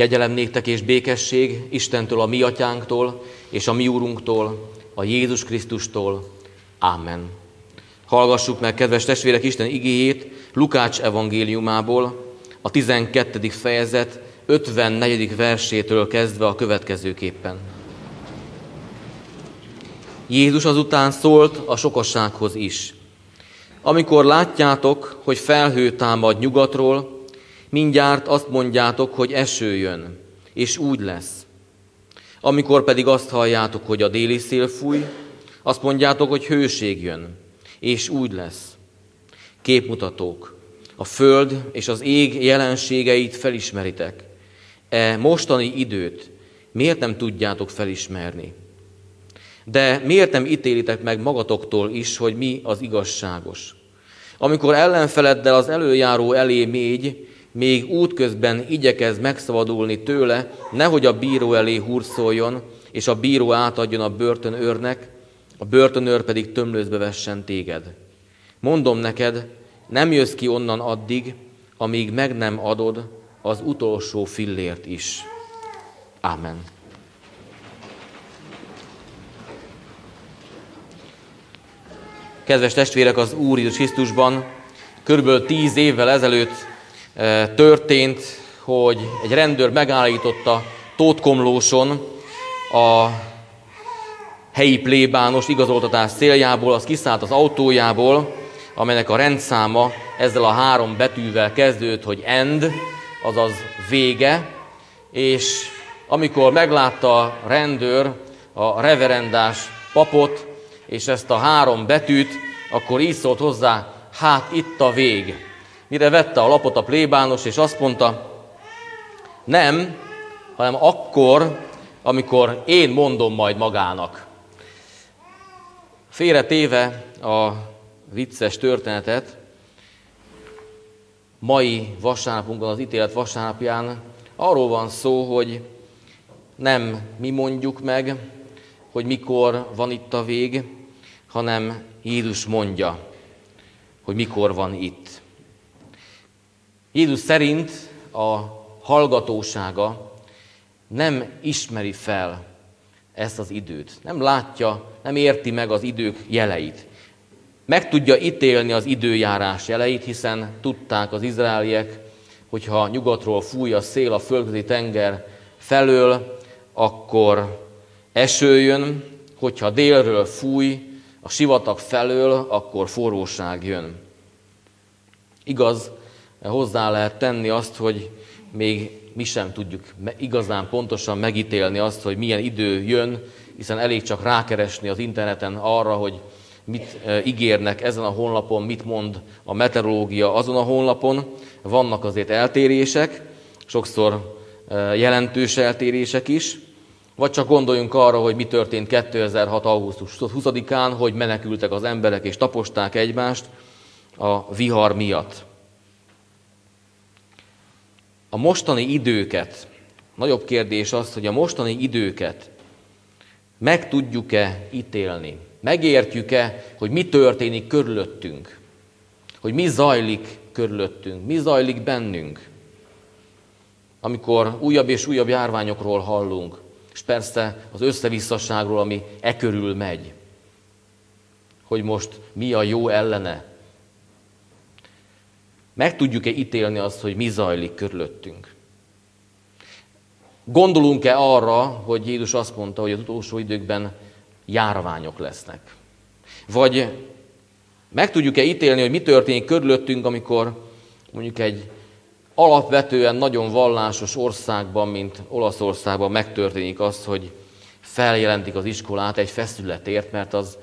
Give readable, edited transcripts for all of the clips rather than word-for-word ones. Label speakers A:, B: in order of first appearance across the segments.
A: Kegyelem néktek és békesség Istentől, a mi atyánktól, és a mi úrunktól, a Jézus Krisztustól. Ámen. Hallgassuk meg, kedves testvérek, Isten igéjét Lukács evangéliumából, a 12. fejezet 54. versétől kezdve a következőképpen. Jézus azután szólt a sokassághoz is. Amikor látjátok, hogy felhő támad nyugatról, mindjárt azt mondjátok, hogy eső jön, és úgy lesz. Amikor pedig azt halljátok, hogy a déli szél fúj, azt mondjátok, hogy hőség jön, és úgy lesz. Képmutatók, a föld és az ég jelenségeit felismeritek. E mostani időt miért nem tudjátok felismerni? De miért nem ítélitek meg magatoktól is, hogy mi az igazságos? Amikor ellenfeleddel az elöljáró elé mégy, még útközben igyekez megszabadulni tőle, nehogy a bíró elé hurcoljon, és a bíró átadjon a börtönőrnek, a börtönőr pedig tömlőcbe vessen téged. Mondom neked, nem jössz ki onnan addig, amíg meg nem adod az utolsó fillért is. Ámen. Kedves testvérek, az Úr Jézus Krisztusban körülbelül 10 évvel ezelőtt történt, hogy egy rendőr megállította Tótkomlóson a helyi plébános igazoltatás céljából, az kiszállt az autójából, amelynek a rendszáma ezzel a 3 betűvel kezdődött, hogy end, azaz vége, és amikor meglátta a rendőr a reverendás papot, és ezt a 3 betűt, akkor így szólt hozzá, hát itt a vég. Mire vette a lapot a plébános, és azt mondta, nem, hanem akkor, amikor én mondom majd magának. Félretéve a vicces történetet, mai vasárnapunkon, az ítélet vasárnapján arról van szó, hogy nem mi mondjuk meg, hogy mikor van itt a vég, hanem Jézus mondja, hogy mikor van itt. Jézus szerint a hallgatósága nem ismeri fel ezt az időt. Nem látja, nem érti meg az idők jeleit. Meg tudja ítélni az időjárás jeleit, hiszen tudták az izraeliek, hogyha nyugatról fúj a szél a földközi tenger felől, akkor eső jön, hogyha délről fúj a sivatag felől, akkor forróság jön. Igaz, hozzá lehet tenni azt, hogy még mi sem tudjuk igazán pontosan megítélni azt, hogy milyen idő jön, hiszen elég csak rákeresni az interneten arra, hogy mit ígérnek ezen a honlapon, mit mond a meteorológia azon a honlapon. Vannak azért eltérések, sokszor jelentős eltérések is, vagy csak gondoljunk arra, hogy mi történt 2006. augusztus 20-án, hogy menekültek az emberek és taposták egymást a vihar miatt. A mostani időket, nagyobb kérdés az, hogy a mostani időket meg tudjuk-e ítélni? Megértjük-e, hogy mi történik körülöttünk? Hogy mi zajlik körülöttünk? Mi zajlik bennünk? Amikor újabb és újabb járványokról hallunk, és persze az összevisszaságról, ami körül megy, hogy most mi a jó ellene. Meg tudjuk-e ítélni azt, hogy mi zajlik körülöttünk? Gondolunk-e arra, hogy Jézus azt mondta, hogy az utolsó időkben járványok lesznek? Vagy meg tudjuk-e ítélni, hogy mi történik körülöttünk, amikor mondjuk egy alapvetően nagyon vallásos országban, mint Olaszországban megtörténik az, hogy feljelentik az iskolát egy feszületért, mert az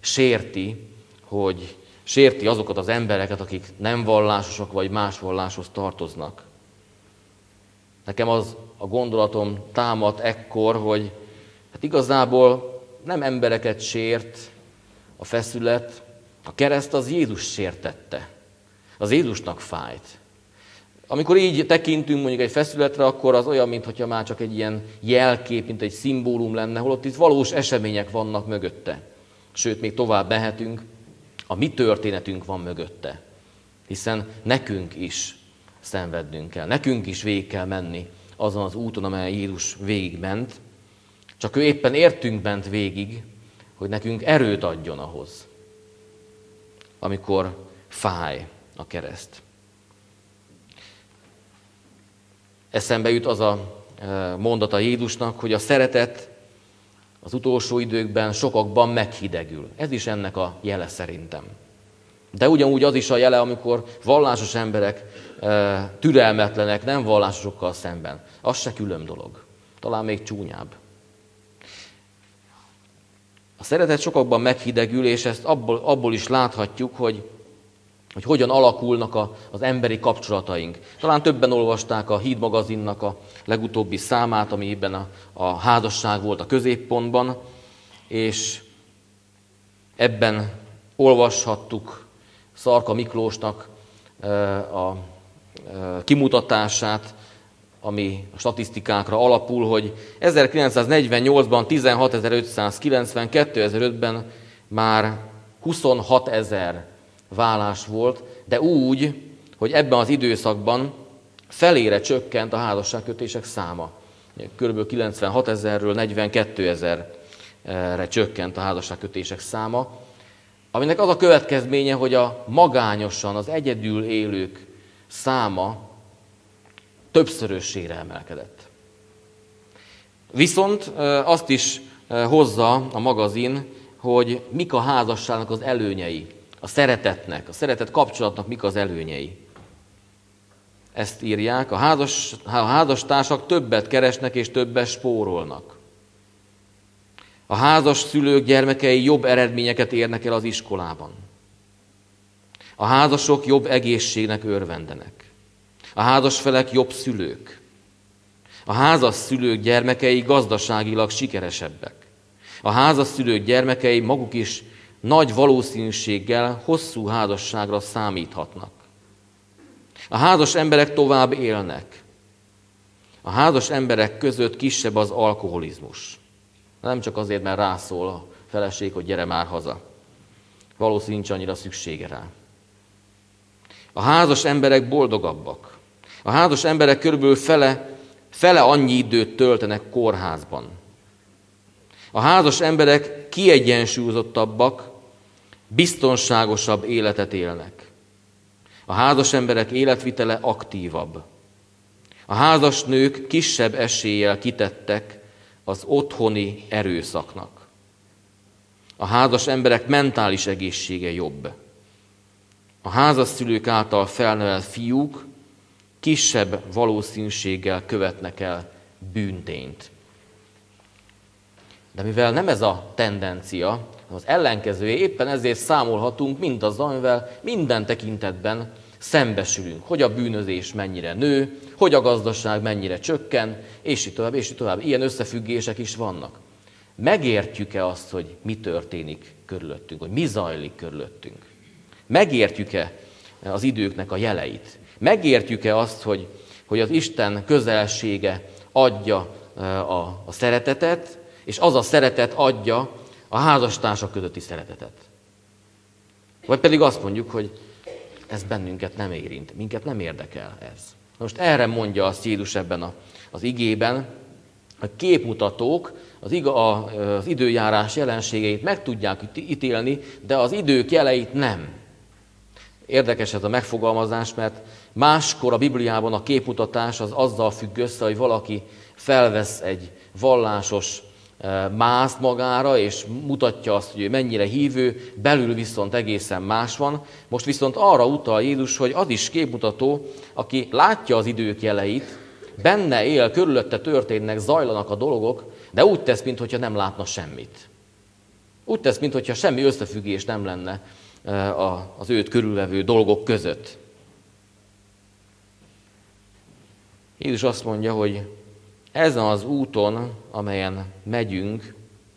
A: sérti azokat az embereket, akik nem vallásosak vagy más valláshoz tartoznak. Nekem az a gondolatom támad ekkor, hogy hát igazából nem embereket sért a feszület, a kereszt az Jézus sértette. Az Jézusnak fájt. Amikor így tekintünk mondjuk egy feszületre, akkor az olyan, mintha már csak egy ilyen jelkép, mint egy szimbólum lenne, holott itt valós események vannak mögötte. Sőt, még tovább mehetünk, a mi történetünk van mögötte. Hiszen nekünk is szenvednünk kell, nekünk is végig kell menni azon az úton, amelyen Jézus végigment, csak ő éppen értünk ment végig, hogy nekünk erőt adjon ahhoz, amikor fáj a kereszt. Eszembe jut az a mondata Jézusnak, hogy a szeretet az utolsó időkben sokakban meghidegül. Ez is ennek a jele szerintem. De ugyanúgy az is a jele, amikor vallásos emberek türelmetlenek, nem vallásosokkal szemben. Az se külön dolog. Talán még csúnyább. A szeretet sokakban meghidegül, és ezt abból is láthatjuk, hogy hogyan alakulnak az emberi kapcsolataink. Talán többen olvasták a Híd magazinnak a legutóbbi számát, amiben a házasság volt a középpontban, és ebben olvashattuk Szarka Miklósnak a kimutatását, ami a statisztikákra alapul, hogy 1948-ban 16.590, 2005-ben már 26.000 vállás volt, de úgy, hogy ebben az időszakban felére csökkent a házasságkötések száma. Körülbelül 96.000-ről 42.000-re csökkent a házasságkötések száma, aminek az a következménye, hogy a magányosan, az egyedül élők száma többszörösére emelkedett. Viszont azt is hozza a magazin, hogy mik a házasságnak az előnyei, a szeretetnek, a szeretet kapcsolatnak mik az előnyei. Ezt írják, a házastársak többet keresnek és többet spórolnak. A házas szülők gyermekei jobb eredményeket érnek el az iskolában. A házasok jobb egészségnek örvendenek. A házasfelek jobb szülők. A házas szülők gyermekei gazdaságilag sikeresebbek. A házas szülők gyermekei maguk is nagy valószínűséggel hosszú házasságra számíthatnak. A házas emberek tovább élnek. A házas emberek között kisebb az alkoholizmus. Nem csak azért, mert rászól a feleség, hogy gyere már haza. Valószínűleg nincs annyira szüksége rá. A házas emberek boldogabbak. A házas emberek körülbelül fele annyi időt töltenek kórházban. A házas emberek kiegyensúlyozottabbak, biztonságosabb életet élnek. A házas emberek életvitele aktívabb. A házas nők kisebb eséllyel kitettek az otthoni erőszaknak. A házas emberek mentális egészsége jobb. A házas szülők által felnevelt fiúk kisebb valószínűséggel követnek el bűntényt. De mivel nem ez a tendencia, az ellenkezője, éppen ezért számolhatunk mindazzal, amivel minden tekintetben szembesülünk. Hogy a bűnözés mennyire nő, hogy a gazdaság mennyire csökken, és így tovább, és így tovább. Ilyen összefüggések is vannak. Megértjük-e azt, hogy mi történik körülöttünk, hogy mi zajlik körülöttünk? Megértjük-e az időknek a jeleit? Megértjük-e azt, hogy az Isten közelsége adja a szeretetet, és az a szeretet adja a házastársak közötti szeretetet? Vagy pedig azt mondjuk, hogy ez bennünket nem érint, minket nem érdekel ez. Most erre mondja azt Jézus ebben az igében, a képmutatók az időjárás jelenségeit meg tudják ítélni, de az idők jeleit nem. Érdekes ez a megfogalmazás, mert máskor a Bibliában a képmutatás az azzal függ össze, hogy valaki felvesz egy vallásos mászt magára, és mutatja azt, hogy ő mennyire hívő, belül viszont egészen más van. Most viszont arra utal Jézus, hogy az is képmutató, aki látja az idők jeleit, benne él, körülötte történnek, zajlanak a dolgok, de úgy tesz, mintha nem látna semmit. Úgy tesz, mintha semmi összefüggés nem lenne az őt körülvevő dolgok között. Jézus azt mondja, hogy ezen az úton, amelyen megyünk,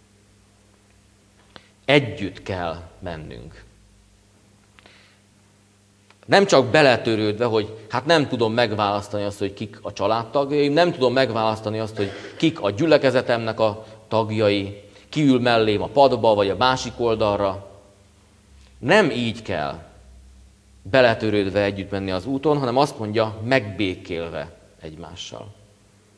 A: együtt kell mennünk. Nem csak beletörődve, hogy hát nem tudom megválasztani azt, hogy kik a családtagjaim, nem tudom megválasztani azt, hogy kik a gyülekezetemnek a tagjai, ki ül mellém a padba, vagy a másik oldalra. Nem így kell beletörődve együtt menni az úton, hanem azt mondja, megbékélve egymással.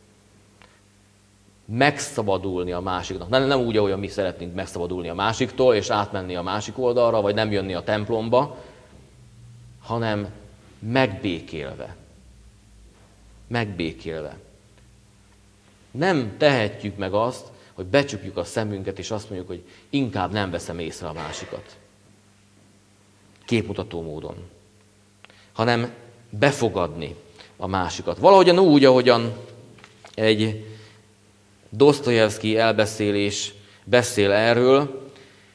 A: megszabadulni a másiknak. Nem úgy, ahogyan mi szeretnénk megszabadulni a másiktól, és átmenni a másik oldalra, vagy nem jönni a templomba, hanem megbékélve. Megbékélve. Nem tehetjük meg azt, hogy becsukjuk a szemünket, és azt mondjuk, hogy inkább nem veszem észre a másikat. Képmutató módon. Hanem befogadni a másikat. Valahogyan úgy, ahogyan egy Dosztojevszky elbeszélés beszél erről.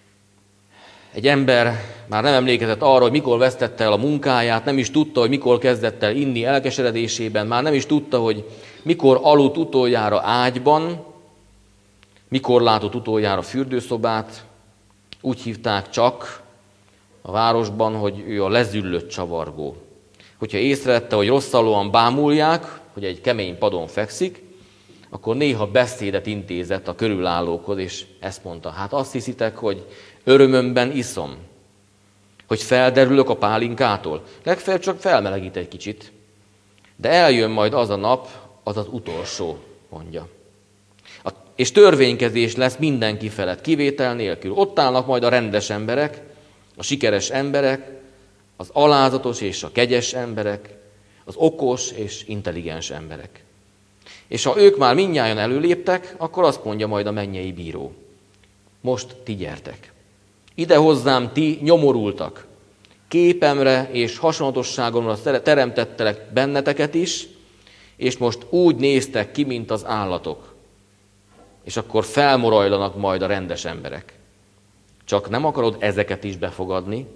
A: Egy ember már nem emlékezett arra, hogy mikor vesztette el a munkáját, nem is tudta, hogy mikor kezdett el inni elkeseredésében, már nem is tudta, hogy mikor aludt utoljára ágyban, mikor látott utoljára fürdőszobát. Úgy hívták csak a városban, hogy ő a lezüllött csavargó. Hogyha észrevette, hogy rosszallóan bámulják, hogy egy kemény padon fekszik, akkor néha beszédet intézett a körülállókhoz, és ezt mondta: hát azt hiszitek, hogy örömömben iszom, hogy felderülök a pálinkától. Legfeljebb csak felmelegít egy kicsit, de eljön majd az a nap, az az utolsó, mondja. És törvénykezés lesz mindenki felett, kivétel nélkül. Ott állnak majd a rendes emberek, a sikeres emberek, az alázatos és a kegyes emberek, az okos és intelligens emberek. És ha ők már mindnyájan előléptek, akkor azt mondja majd a mennyei bíró: most ti gyertek. Ide hozzám ti nyomorultak. Képemre és hasonlatosságomra teremtettelek benneteket is, és most úgy néztek ki, mint az állatok. És akkor felmorajlanak majd a rendes emberek. Csak nem akarod ezeket is befogadni?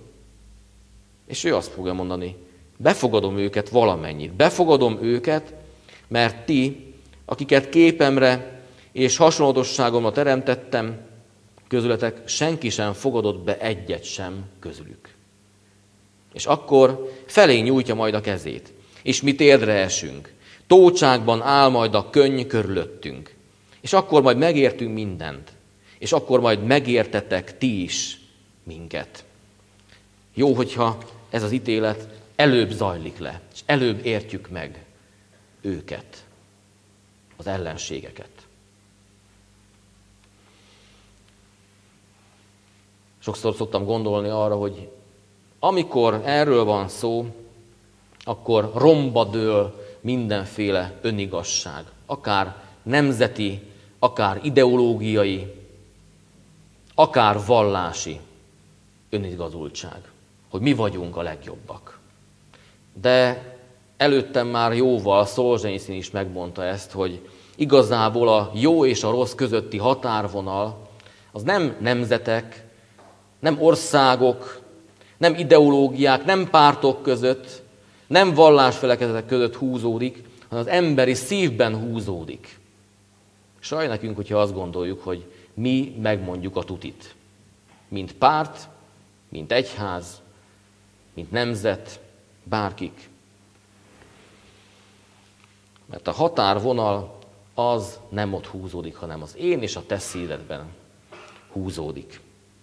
A: És ő azt fogja mondani: befogadom őket valamennyit. Befogadom őket, mert ti, akiket képemre és hasonlatosságomra teremtettem, közületek senki sem fogadott be egyet sem közülük. És akkor felé nyújtja majd a kezét, és mi térdre esünk. Tócsákban áll majd a könny körülöttünk. És akkor majd megértünk mindent. És akkor majd megértetek ti is minket. Jó, hogyha ez az ítélet előbb zajlik le, és előbb értjük meg őket, az ellenségeket. Sokszor szoktam gondolni arra, hogy amikor erről van szó, akkor romba dől mindenféle önigazság, akár nemzeti, akár ideológiai, akár vallási önigazultság, hogy mi vagyunk a legjobbak. De előttem már jóval Szolzsenyiszin is megmondta ezt, hogy igazából a jó és a rossz közötti határvonal az nem nemzetek, nem országok, nem ideológiák, nem pártok között, nem vallásfelekezetek között húzódik, hanem az emberi szívben húzódik. Saj nekünk, hogyha azt gondoljuk, hogy mi megmondjuk a tutit. Mint párt, mint egyház, mint nemzet, bárkik. Mert a határvonal az nem ott húzódik, hanem az én és a te szívedben húzódik.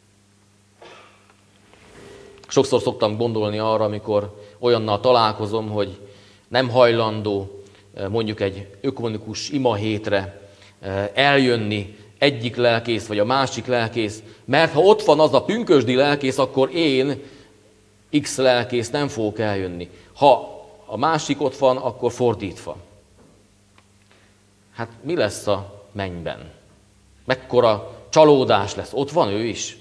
A: Sokszor szoktam gondolni arra, amikor olyannal találkozom, hogy nem hajlandó mondjuk egy ökumenikus imahétre eljönni egyik lelkész vagy a másik lelkész, mert ha ott van az a pünkösdi lelkész, akkor én, X lelkész, nem fogok eljönni. Ha a másik ott van, akkor fordítva. Hát mi lesz a mennyben? Mekkora csalódás lesz? Ott van ő is.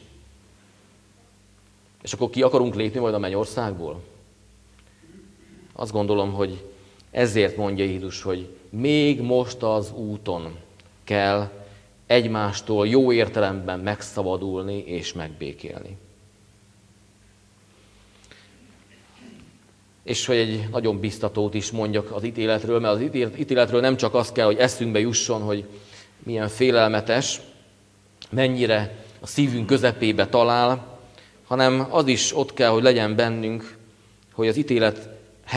A: És akkor ki akarunk lépni majd a mennyországból? Azt gondolom, hogy ezért mondja Jézus, hogy még most az úton kell egymástól jó értelemben megszabadulni és megbékélni. És hogy egy nagyon biztatót is mondjak az ítéletről, mert az ítéletről nem csak az kell, hogy eszünkbe jusson, hogy milyen félelmetes, mennyire a szívünk közepébe talál, hanem az is ott kell, hogy legyen bennünk, hogy az ítélet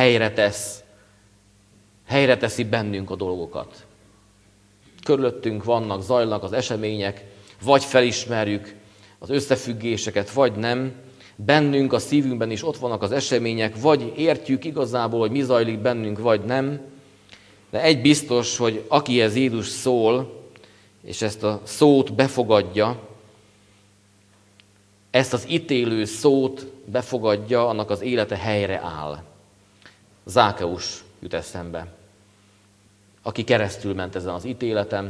A: helyre teszi bennünk a dolgokat. Körülöttünk vannak, zajlanak az események, vagy felismerjük az összefüggéseket, vagy nem. Bennünk, a szívünkben is ott vannak az események, vagy értjük igazából, hogy mi zajlik bennünk, vagy nem. De egy biztos, hogy akihez Jézus szól, és ezt a szót befogadja, ezt az ítélő szót befogadja, annak az élete helyre áll. Zákeus jut eszembe, aki keresztül ment ezen az ítéleten,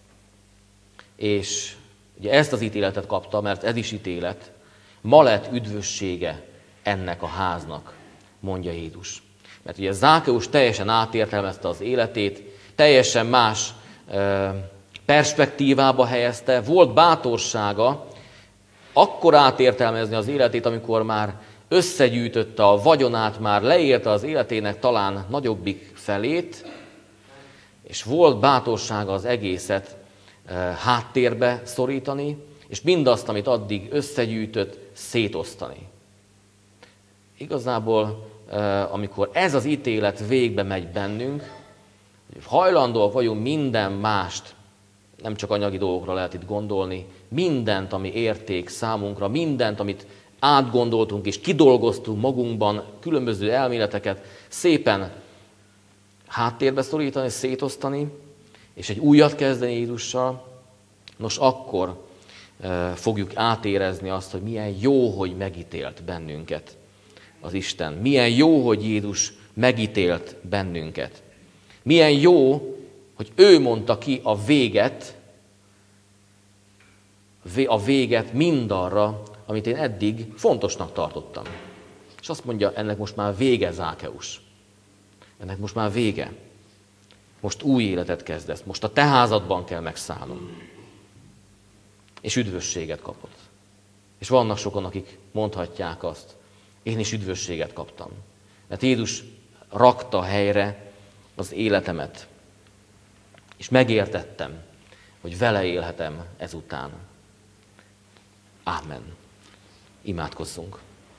A: és ugye ezt az ítéletet kapta, mert ez is ítélet, ma lett üdvössége ennek a háznak, mondja Jézus. Mert ugye Zákeus teljesen átértelmezte az életét, teljesen más perspektívába helyezte, volt bátorsága akkor átértelmezni az életét, amikor már összegyűjtötte a vagyonát, már leérte az életének talán nagyobbik felét, és volt bátorsága az egészet háttérbe szorítani, és mindazt, amit addig összegyűjtött, szétosztani. Igazából, amikor ez az ítélet végbe megy bennünk, hajlandóak vagyunk minden mást, nem csak anyagi dolgokra lehet itt gondolni, mindent, ami érték számunkra, mindent, amit átgondoltunk és kidolgoztunk magunkban, különböző elméleteket szépen háttérbe szorítani, szétosztani, és egy újat kezdeni Jézussal, nos akkor fogjuk átérezni azt, hogy milyen jó, hogy megítélt bennünket az Isten. Milyen jó, hogy Jézus megítélt bennünket. Milyen jó, hogy ő mondta ki a véget mindarra, amit én eddig fontosnak tartottam. És azt mondja, ennek most már vége, Zákeus. Ennek most már vége. Most új életet kezdesz. Most a te házadban kell megszállnom. És üdvösséget kapod. És vannak sokan, akik mondhatják azt, én is üdvösséget kaptam. Mert Jézus rakta helyre az életemet. És megértettem, hogy vele élhetem ezután. Ámen. Imádkozzunk.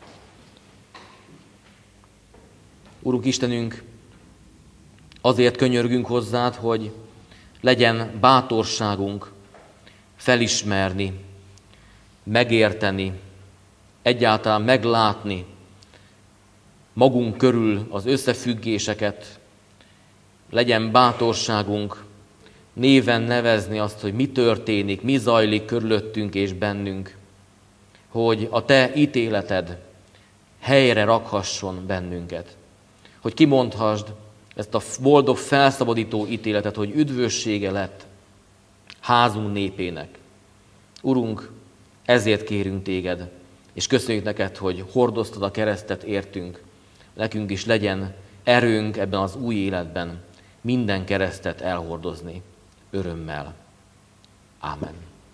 A: Urunk Istenünk, azért könyörgünk hozzád, hogy legyen bátorságunk felismerni, megérteni, egyáltalán meglátni magunk körül az összefüggéseket, legyen bátorságunk néven nevezni azt, hogy mi történik, mi zajlik körülöttünk és bennünk, hogy a te ítéleted helyre rakhasson bennünket, hogy kimondhassd ezt a boldog, felszabadító ítéletet, hogy üdvössége lett házunk népének. Urunk, ezért kérünk téged, és köszönjük neked, hogy hordoztad a keresztet értünk. Nekünk is legyen erőnk ebben az új életben minden keresztet elhordozni örömmel. Ámen.